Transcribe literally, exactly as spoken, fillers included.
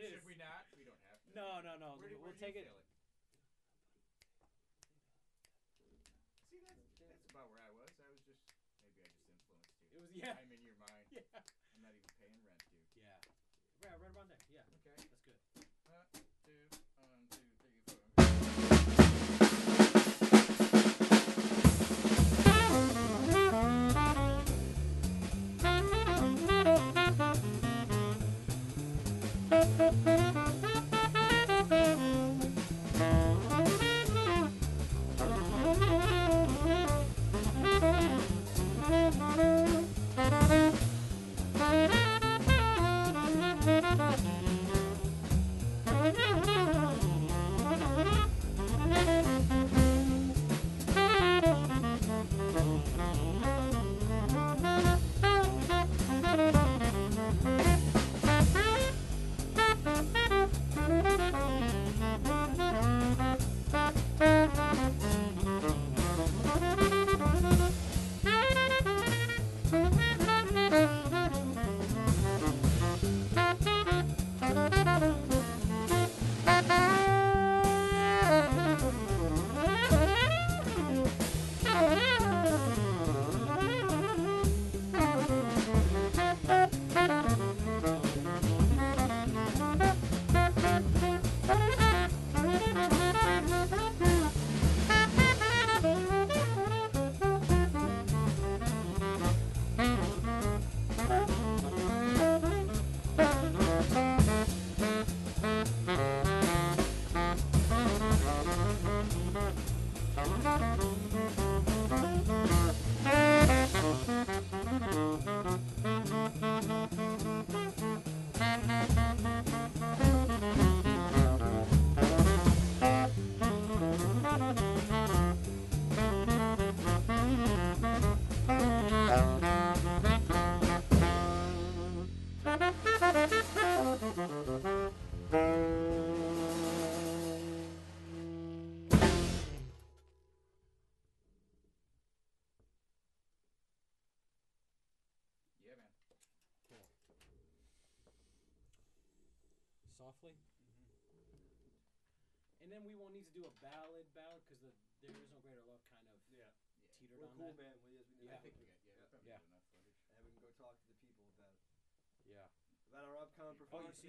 it is. Should we not? We don't have to. No, no, no. Where do, We'll where do take you it. feel it? See, that's that's about where I was. I was just maybe I just influenced you. It was yeah. I'm in your mind. Yeah. I'm not even paying rent, dude. Yeah. Right, right around there. Yeah. Okay. That's good. One, two, one, two, three, yeah, man. Cool. Softly. Mm-hmm. And then we won't need to do a ballad ballad because the there is no greater love kind of Yeah. Yeah. teetered We're on cool, that. man. We just, we Yeah. I know think we, we got yeah. We yeah. probably Yeah. have enough footage. And we can go talk to the people about Yeah. about our upcoming Oh, you performance. see